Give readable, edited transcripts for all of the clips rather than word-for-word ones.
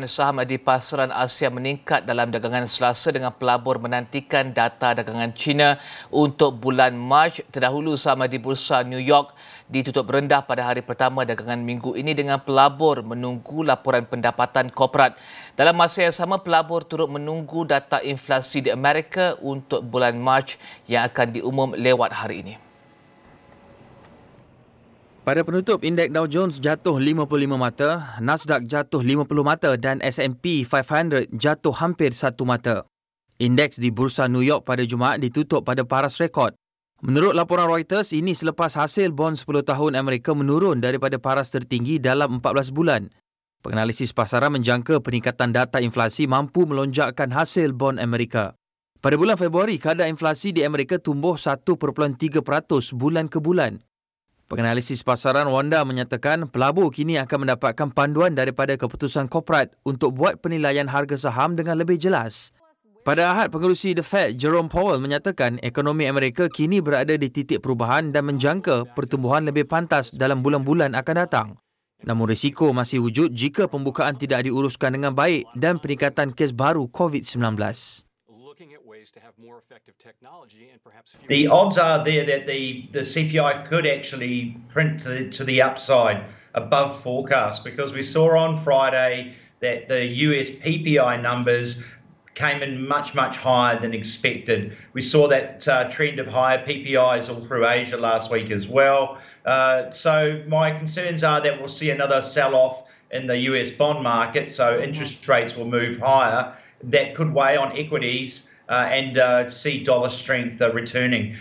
pertumbuhan saham di pasaran Asia meningkat dalam dagangan Selasa dengan pelabur menantikan data dagangan China untuk bulan Mac. Terdahulu saham di Bursa New York ditutup rendah pada hari pertama dagangan minggu ini dengan pelabur menunggu laporan pendapatan korporat. Dalam masa yang sama, pelabur turut menunggu data inflasi di Amerika untuk bulan Mac yang akan diumum lewat hari ini. Pada penutup, indeks Dow Jones jatuh 55 mata, Nasdaq jatuh 50 mata dan S&P 500 jatuh hampir 1 mata. Indeks di Bursa New York pada Jumaat ditutup pada paras rekod. Menurut laporan Reuters, ini selepas hasil bond 10 tahun Amerika menurun daripada paras tertinggi dalam 14 bulan. Penganalisis pasaran menjangka peningkatan data inflasi mampu melonjakkan hasil bond Amerika. Pada bulan Februari, kadar inflasi di Amerika tumbuh 1.3% bulan ke bulan. Penganalisis pasaran Wanda menyatakan pelabur kini akan mendapatkan panduan daripada keputusan korporat untuk buat penilaian harga saham dengan lebih jelas. Pada Ahad, pengerusi The Fed Jerome Powell menyatakan ekonomi Amerika kini berada di titik perubahan dan menjangka pertumbuhan lebih pantas dalam bulan-bulan akan datang. Namun risiko masih wujud jika pembukaan tidak diuruskan dengan baik dan peningkatan kes baru COVID-19. The odds are there that the CPI could actually print to the upside above forecast, because we saw on Friday that the US PPI numbers came in much higher than expected. We saw that trend of higher PPIs all through Asia last week as well. So my concerns are that we'll see another sell-off in the US bond market, so interest rates will move higher. That could weigh on equities and see dollar strength returning.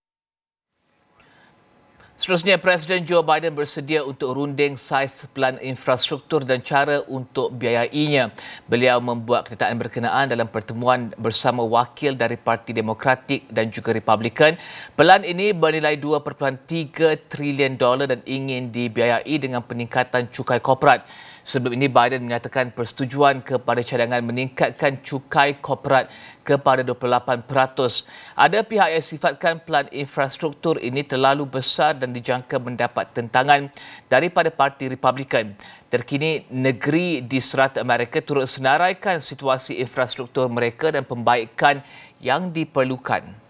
Seterusnya, Presiden Joe Biden bersedia untuk runding saiz pelan infrastruktur dan cara untuk biayainya. Beliau membuat kenyataan berkenaan dalam pertemuan bersama wakil dari Parti Demokratik dan juga Republikan. Pelan ini bernilai $2.3 trilion dan ingin dibiayai dengan peningkatan cukai korporat. Sebelum ini, Biden menyatakan persetujuan kepada cadangan meningkatkan cukai korporat kepada 28%. Ada pihak yang sifatkan pelan infrastruktur ini terlalu besar dan dijangka mendapat tentangan daripada Parti Republikan. Terkini, negeri di Serata Amerika turut senaraikan situasi infrastruktur mereka dan pembaikan yang diperlukan.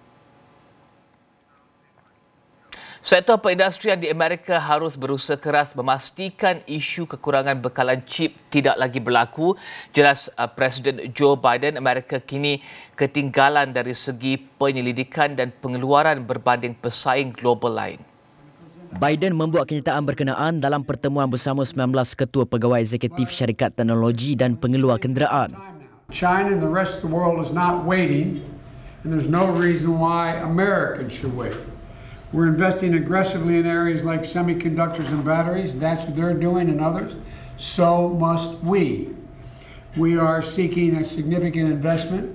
Sektor perindustrian di Amerika harus berusaha keras memastikan isu kekurangan bekalan chip tidak lagi berlaku. Jelas Presiden Joe Biden, Amerika kini ketinggalan dari segi penyelidikan dan pengeluaran berbanding pesaing global lain. Biden membuat kenyataan berkenaan dalam pertemuan bersama 19 ketua pegawai eksekutif syarikat teknologi dan pengeluar kenderaan. China and the rest of the world is not waiting, and there's no reason why Americans should wait. We're investing aggressively in areas like semiconductors and batteries. That's what they're doing and others. So must we. We are seeking a significant investment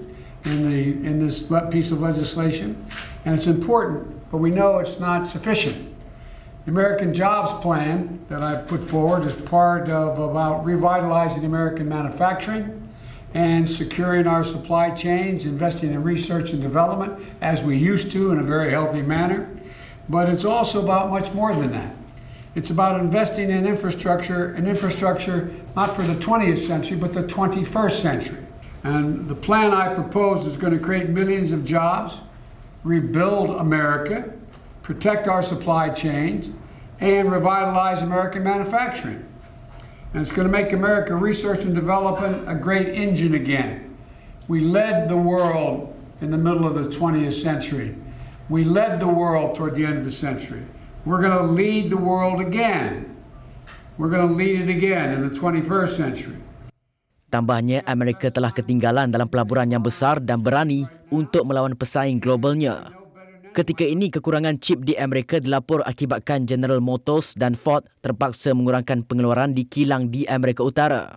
in this piece of legislation, and it's important, but we know it's not sufficient. The American Jobs Plan that I've put forward is part of about revitalizing American manufacturing and securing our supply chains, investing in research and development as we used to in a very healthy manner. But it's also about much more than that. It's about investing in infrastructure not for the 20th century, but the 21st century. And the plan I propose is going to create millions of jobs, rebuild America, protect our supply chains, and revitalize American manufacturing. And it's going to make America research and development a great engine again. We led the world in the middle of the 20th century. We led the world toward the end of the century. We're going to lead the world again. We're going to lead it again in the 21st century. Tambahnya, Amerika telah ketinggalan dalam pelaburan yang besar dan berani untuk melawan pesaing globalnya. Ketika ini, kekurangan chip di Amerika dilapor akibatkan General Motors dan Ford terpaksa mengurangkan pengeluaran di kilang di Amerika Utara.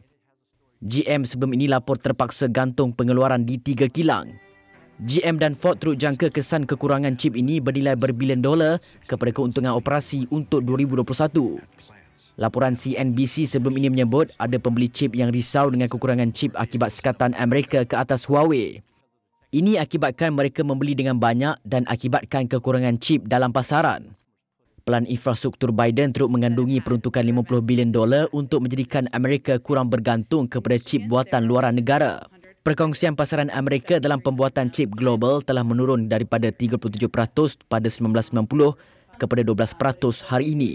GM sebelum ini lapor terpaksa gantung pengeluaran di 3 kilang. GM dan Ford turut jangka kesan kekurangan chip ini bernilai berbilion dolar kepada keuntungan operasi untuk 2021. Laporan CNBC sebelum ini menyebut ada pembeli chip yang risau dengan kekurangan chip akibat sekatan Amerika ke atas Huawei. Ini akibatkan mereka membeli dengan banyak dan akibatkan kekurangan chip dalam pasaran. Pelan infrastruktur Biden turut mengandungi peruntukan $50 bilion untuk menjadikan Amerika kurang bergantung kepada chip buatan luaran negara. Perkongsian pasaran Amerika dalam pembuatan chip global telah menurun daripada 37% pada 1990 kepada 12% hari ini.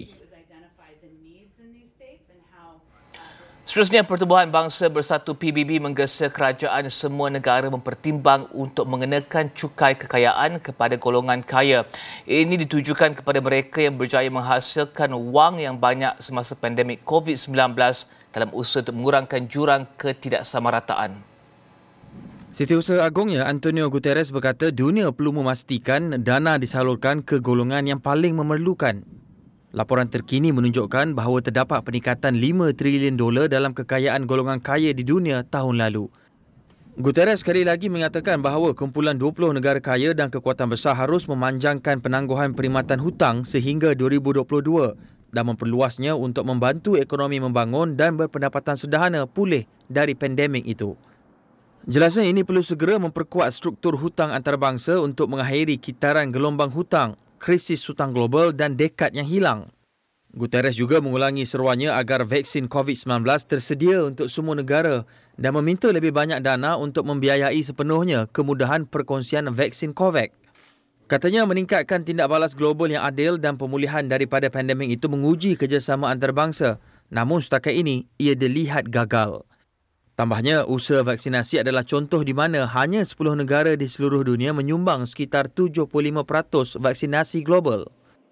Seterusnya, Pertubuhan Bangsa Bersatu PBB menggesa kerajaan semua negara mempertimbang untuk mengenakan cukai kekayaan kepada golongan kaya. Ini ditujukan kepada mereka yang berjaya menghasilkan wang yang banyak semasa pandemik COVID-19 dalam usaha untuk mengurangkan jurang ketidaksamarataan. Setiausaha Agungnya Antonio Guterres berkata dunia perlu memastikan dana disalurkan ke golongan yang paling memerlukan. Laporan terkini menunjukkan bahawa terdapat peningkatan $5 trilion dalam kekayaan golongan kaya di dunia tahun lalu. Guterres sekali lagi mengatakan bahawa kumpulan 20 negara kaya dan kekuatan besar harus memanjangkan penangguhan perkhidmatan hutang sehingga 2022 dan memperluasnya untuk membantu ekonomi membangun dan berpendapatan sederhana pulih dari pandemik itu. Jelasnya ini perlu segera memperkuat struktur hutang antarabangsa untuk mengakhiri kitaran gelombang hutang, krisis hutang global dan dekad yang hilang. Guterres juga mengulangi seruannya agar vaksin COVID-19 tersedia untuk semua negara dan meminta lebih banyak dana untuk membiayai sepenuhnya kemudahan perkongsian vaksin COVAX. Katanya meningkatkan tindak balas global yang adil dan pemulihan daripada pandemik itu menguji kerjasama antarabangsa. Namun setakat ini, ia dilihat gagal. Tambahnya, usaha vaksinasi adalah contoh di mana hanya 10 negara di seluruh dunia menyumbang sekitar 75% vaksinasi global.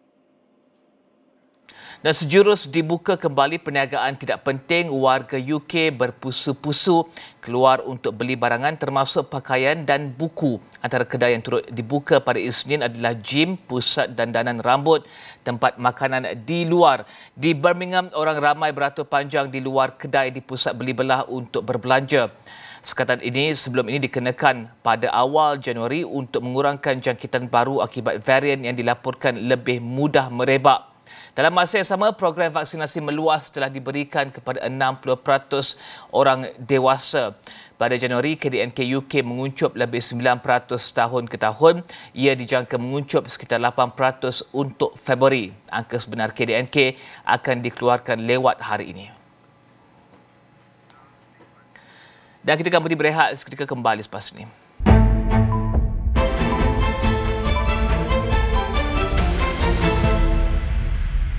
Dan sejurus dibuka kembali perniagaan tidak penting, warga UK berpusu-pusu keluar untuk beli barangan termasuk pakaian dan buku. Antara kedai yang turut dibuka pada Isnin adalah gym, pusat dandanan rambut, tempat makanan di luar. Di Birmingham, orang ramai beratur panjang di luar kedai di pusat beli belah untuk berbelanja. Sekatan ini sebelum ini dikenakan pada awal Januari untuk mengurangkan jangkitan baru akibat varian yang dilaporkan lebih mudah merebak. Dalam masa yang sama, program vaksinasi meluas telah diberikan kepada 60% orang dewasa. Pada Januari, KDNK UK menguncup lebih 9% tahun ke tahun. Ia dijangka menguncup sekitar 8% untuk Februari. Angka sebenar KDNK akan dikeluarkan lewat hari ini. Dan kita akan berehat seketika kembali selepas ini.